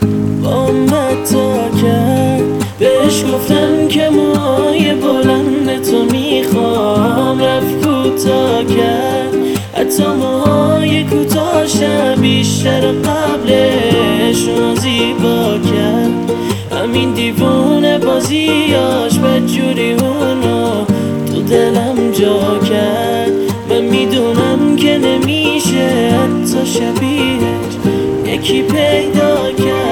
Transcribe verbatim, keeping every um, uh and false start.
با من تا کرد. بهش گفتم که موهای بلند تو میخوام، رفت کوتاه کرد. حتی موهای کوتاهشم بیشتر قبلشون زیبا کرد. همین دیوونه بازیاش بدجوری اونو تو دلم جا کرد. من میدونم که نمیشه حتی شبیهش یکی پیدا کرد.